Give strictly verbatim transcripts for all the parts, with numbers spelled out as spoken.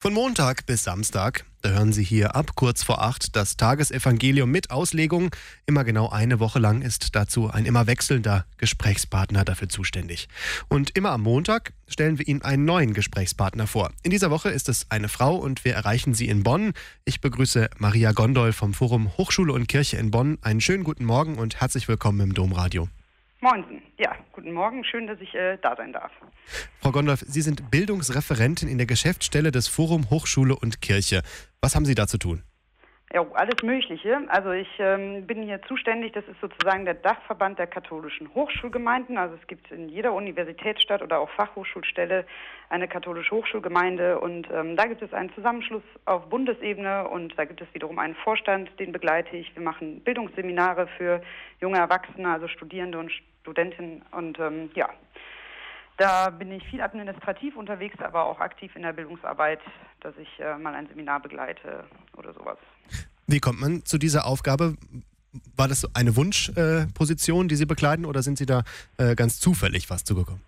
Von Montag bis Samstag, da hören Sie hier ab kurz vor acht das Tagesevangelium mit Auslegung. Immer genau eine Woche lang ist dazu ein immer wechselnder Gesprächspartner dafür zuständig. Und immer am Montag stellen wir Ihnen einen neuen Gesprächspartner vor. In dieser Woche ist es eine Frau und wir erreichen sie in Bonn. Ich begrüße Maria Gondol vom Forum Hochschule und Kirche in Bonn. Einen schönen guten Morgen und herzlich willkommen im Domradio. Moinsen. Ja, guten Morgen. Schön, dass ich äh, da sein darf. Frau Gondolf, Sie sind Bildungsreferentin in der Geschäftsstelle des Forum Hochschule und Kirche. Was haben Sie da zu tun? Ja, alles Mögliche. Also ich ähm, bin hier zuständig, das ist sozusagen der Dachverband der katholischen Hochschulgemeinden. Also es gibt in jeder Universitätsstadt oder auch Fachhochschulstelle eine katholische Hochschulgemeinde und ähm, da gibt es einen Zusammenschluss auf Bundesebene und da gibt es wiederum einen Vorstand, den begleite ich. Wir machen Bildungsseminare für junge Erwachsene, also Studierende und Studentinnen und ähm, ja, da bin ich viel administrativ unterwegs, aber auch aktiv in der Bildungsarbeit, dass ich äh, mal ein Seminar begleite oder sowas. Wie kommt man zu dieser Aufgabe? War das eine Wunschposition, äh, die Sie bekleiden, oder sind Sie da äh, ganz zufällig fast zugekommen?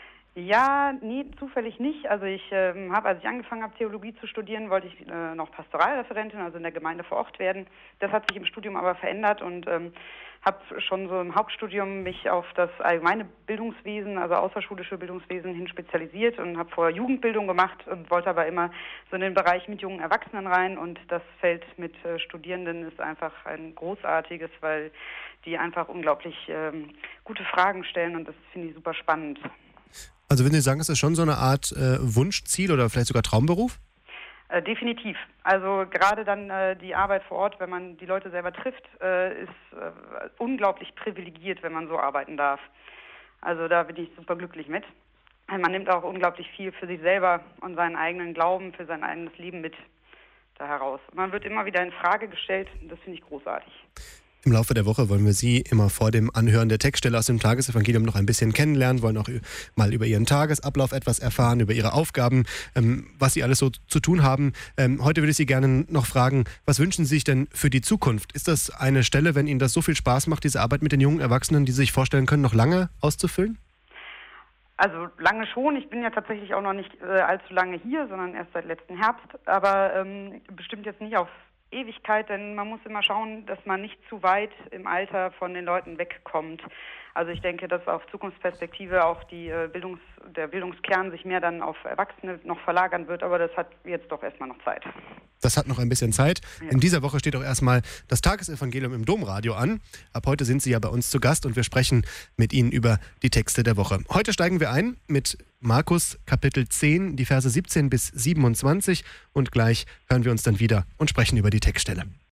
Ja, nee, zufällig nicht. Also ich ähm, habe, als ich angefangen habe, Theologie zu studieren, wollte ich äh, noch Pastoralreferentin, also in der Gemeinde vor Ort werden. Das hat sich im Studium aber verändert und ähm, habe schon so im Hauptstudium mich auf das allgemeine Bildungswesen, also außerschulische Bildungswesen hin spezialisiert und habe vorher Jugendbildung gemacht und wollte aber immer so in den Bereich mit jungen Erwachsenen rein und das Feld mit äh, Studierenden ist einfach ein großartiges, weil die einfach unglaublich ähm, gute Fragen stellen und das finde ich super spannend. Also würden Sie sagen, ist das schon so eine Art äh, Wunschziel oder vielleicht sogar Traumberuf? Äh, definitiv. Also gerade dann äh, die Arbeit vor Ort, wenn man die Leute selber trifft, äh, ist äh, unglaublich privilegiert, wenn man so arbeiten darf. Also da bin ich super glücklich mit. Man nimmt auch unglaublich viel für sich selber und seinen eigenen Glauben, für sein eigenes Leben mit da heraus. Man wird immer wieder in Frage gestellt und das finde ich großartig. Im Laufe der Woche wollen wir Sie immer vor dem Anhören der Textstelle aus dem Tagesevangelium noch ein bisschen kennenlernen, wollen auch mal über Ihren Tagesablauf etwas erfahren, über Ihre Aufgaben, ähm, was Sie alles so zu tun haben. Ähm, heute würde ich Sie gerne noch fragen, was wünschen Sie sich denn für die Zukunft? Ist das eine Stelle, wenn Ihnen das so viel Spaß macht, diese Arbeit mit den jungen Erwachsenen, die Sie sich vorstellen können, noch lange auszufüllen? Also lange schon. Ich bin ja tatsächlich auch noch nicht äh, allzu lange hier, sondern erst seit letzten Herbst, aber ähm, bestimmt jetzt nicht auf Ewigkeit, denn man muss immer schauen, dass man nicht zu weit im Alter von den Leuten wegkommt. Also ich denke, dass auf Zukunftsperspektive auch die äh, Bildungs, der Bildungskern sich mehr dann auf Erwachsene noch verlagern wird, aber das hat jetzt doch erstmal noch Zeit. Das hat noch ein bisschen Zeit. Ja. In dieser Woche steht auch erstmal das Tagesevangelium im Domradio an. Ab heute sind Sie ja bei uns zu Gast und wir sprechen mit Ihnen über die Texte der Woche. Heute steigen wir ein mit Markus Kapitel zehn, die Verse siebzehn bis siebenundzwanzig und gleich hören wir uns dann wieder und sprechen über die Textstelle.